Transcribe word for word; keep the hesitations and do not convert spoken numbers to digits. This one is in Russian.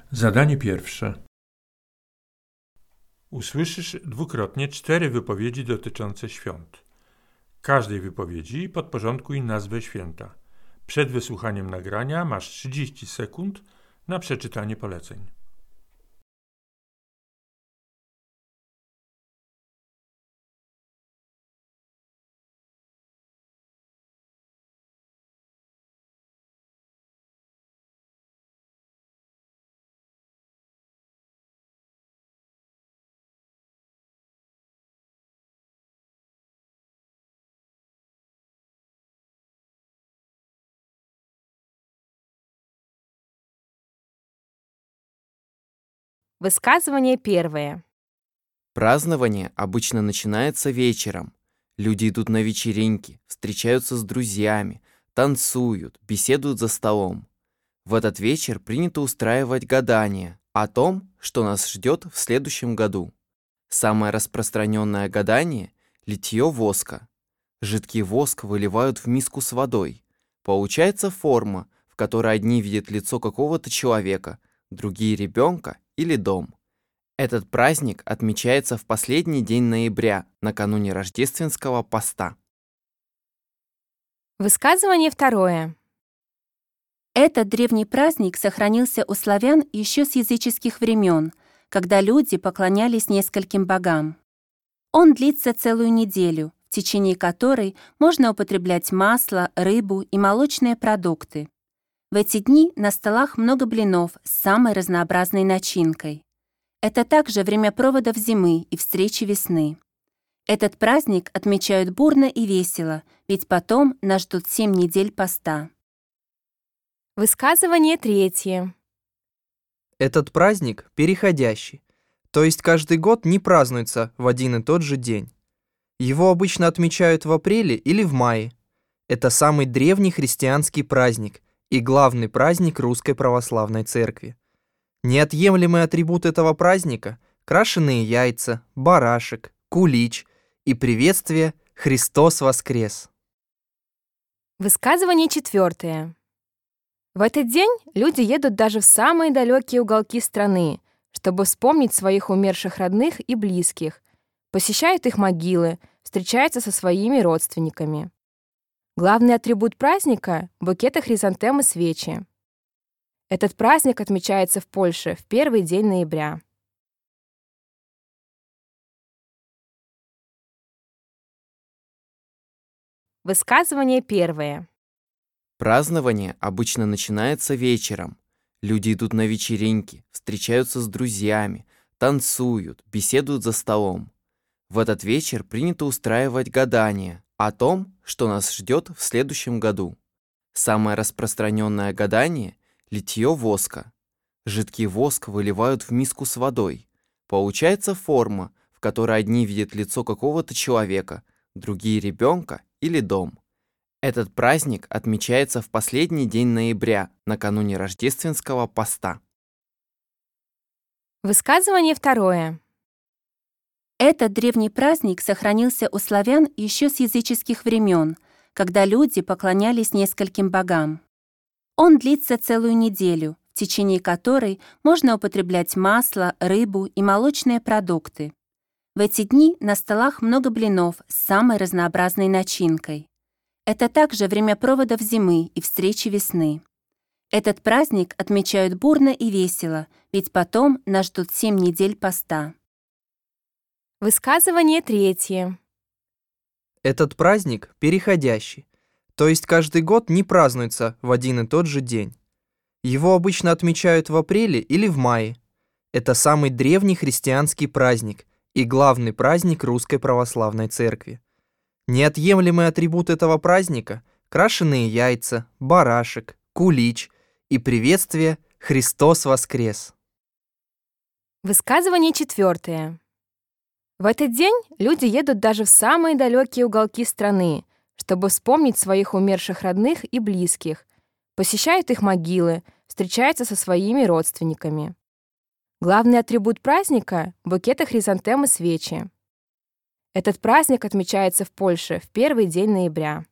Zadanie pierwsze. Usłyszysz dwukrotnie cztery wypowiedzi dotyczące świąt. Każdej wypowiedzi podporządkuj nazwę święta. Przed wysłuchaniem nagrania masz trzydzieści sekund na przeczytanie poleceń. Высказывание первое. Празднование обычно начинается вечером. Люди идут на вечеринки, встречаются с друзьями, танцуют, беседуют за столом. В этот вечер принято устраивать гадания о том, что нас ждет в следующем году. Самое распространенное гадание – литье воска. Жидкий воск выливают в миску с водой. Получается форма, в которой одни видят лицо какого-то человека, другие – ребенка или дом. Этот праздник отмечается в последний день ноября, накануне рождественского поста. Высказывание второе. Этот древний праздник сохранился у славян еще с языческих времен, когда люди поклонялись нескольким богам. Он длится целую неделю, в течение которой можно употреблять масло, рыбу и молочные продукты. В эти дни на столах много блинов с самой разнообразной начинкой. Это также время проводов зимы и встречи весны. Этот праздник отмечают бурно и весело, ведь потом нас ждут семь недель поста. Высказывание третье. Этот праздник переходящий, то есть каждый год не празднуется в один и тот же день. Его обычно отмечают в апреле или в мае. Это самый древний христианский праздник и главный праздник Русской Православной Церкви. Неотъемлемый атрибут этого праздника – крашеные яйца, барашек, кулич и приветствие «Христос воскрес!». Высказывание четвертое. В этот день люди едут даже в самые далекие уголки страны, чтобы вспомнить своих умерших родных и близких, посещают их могилы, встречаются со своими родственниками. Главный атрибут праздника – букеты хризантем и свечи. Этот праздник отмечается в Польше в первый день ноября. Высказывание первое. Празднование обычно начинается вечером. Люди идут на вечеринки, встречаются с друзьями, танцуют, беседуют за столом. В этот вечер принято устраивать гадания о том, что нас ждет в следующем году. Самое распространенное гадание – литье воска. Жидкий воск выливают в миску с водой. Получается форма, в которой одни видят лицо какого-то человека, другие – ребенка или дом. Этот праздник отмечается в последний день ноября, накануне рождественского поста. Высказывание второе. Этот древний праздник сохранился у славян еще с языческих времен, когда люди поклонялись нескольким богам. Он длится целую неделю, в течение которой можно употреблять масло, рыбу и молочные продукты. В эти дни на столах много блинов с самой разнообразной начинкой. Это также время проводов зимы и встречи весны. Этот праздник отмечают бурно и весело, ведь потом нас ждут семь недель поста. Высказывание третье. Этот праздник переходящий, то есть каждый год не празднуется в один и тот же день. Его обычно отмечают в апреле или в мае. Это самый древний христианский праздник и главный праздник Русской Православной Церкви. Неотъемлемый атрибут этого праздника – крашеные яйца, барашек, кулич и приветствие «Христос воскрес!». Высказывание четвертое. В этот день люди едут даже в самые далекие уголки страны, чтобы вспомнить своих умерших родных и близких, посещают их могилы, встречаются со своими родственниками. Главный атрибут праздника – букеты хризантем и свечи. Этот праздник отмечается в Польше в первый день ноября.